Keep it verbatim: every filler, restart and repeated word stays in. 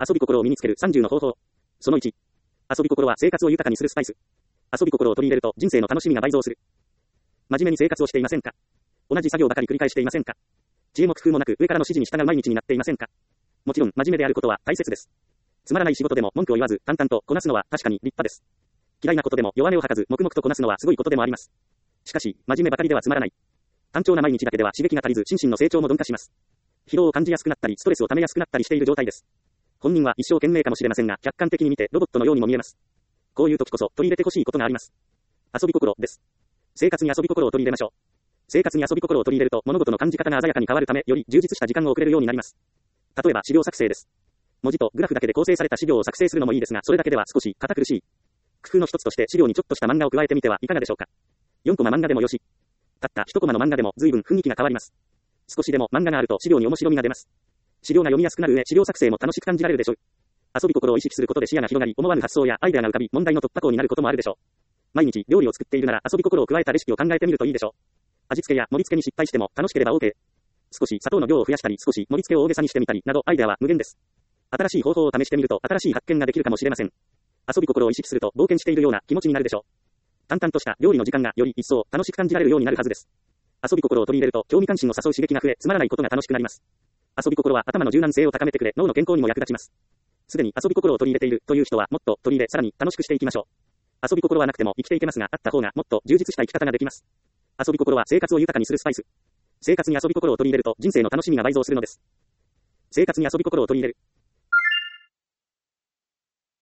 遊び心を身につけるさんじゅうの方法。そのいち。遊び心は生活を豊かにするスパイス。遊び心を取り入れると人生の楽しみが倍増する。真面目に生活をしていませんか？同じ作業ばかり繰り返していませんか？知恵も工夫もなく上からの指示に従う毎日になっていませんか？もちろん真面目であることは大切です。つまらない仕事でも文句を言わず淡々とこなすのは確かに立派です。嫌いなことでも弱音を吐かず黙々とこなすのはすごいことでもあります。しかし、真面目ばかりではつまらない。単調な毎日だけでは刺激が足りず心身の成長も鈍化します。疲労を感じやすくなったりストレスを溜めやすくなったりしている状態です。本人は一生懸命かもしれませんが、客観的に見てロボットのようにも見えます。こういう時こそ取り入れてほしいことがあります。遊び心です。生活に遊び心を取り入れましょう。生活に遊び心を取り入れると物事の感じ方が鮮やかに変わるため、より充実した時間を送れるようになります。例えば資料作成です。文字とグラフだけで構成された資料を作成するのもいいですが、それだけでは少し堅苦しい。工夫の一つとして資料にちょっとした漫画を加えてみてはいかがでしょうか。よんコマ漫画でもよし。たったいちコマの漫画でも随分雰囲気が変わります。少しでも漫画があると資料に面白みが出ます。資料が読みやすくなる上、資料作成も楽しく感じられるでしょう。遊び心を意識することで視野が広がり、思わぬ発想やアイデアが浮かび、問題の突破口になることもあるでしょう。毎日料理を作っているなら遊び心を加えたレシピを考えてみるといいでしょう。味付けや盛り付けに失敗しても楽しければ OK。少し砂糖の量を増やしたり、少し盛り付けを大げさにしてみたりなどアイデアは無限です。新しい方法を試してみると新しい発見ができるかもしれません。遊び心を意識すると冒険しているような気持ちになるでしょう。淡々とした料理の時間がより一層楽しく感じられるようになるはずです。遊び心を取り入れると興味関心を誘う刺激が増え、つまらないことが楽しくなります。遊び心は頭の柔軟性を高めてくれ、脳の健康にも役立ちます。すでに遊び心を取り入れているという人はもっと取り入れ、さらに楽しくしていきましょう。遊び心はなくても生きていけますが、あった方がもっと充実した生き方ができます。遊び心は生活を豊かにするスパイス。生活に遊び心を取り入れると人生の楽しみが倍増するのです。生活に遊び心を取り入れる。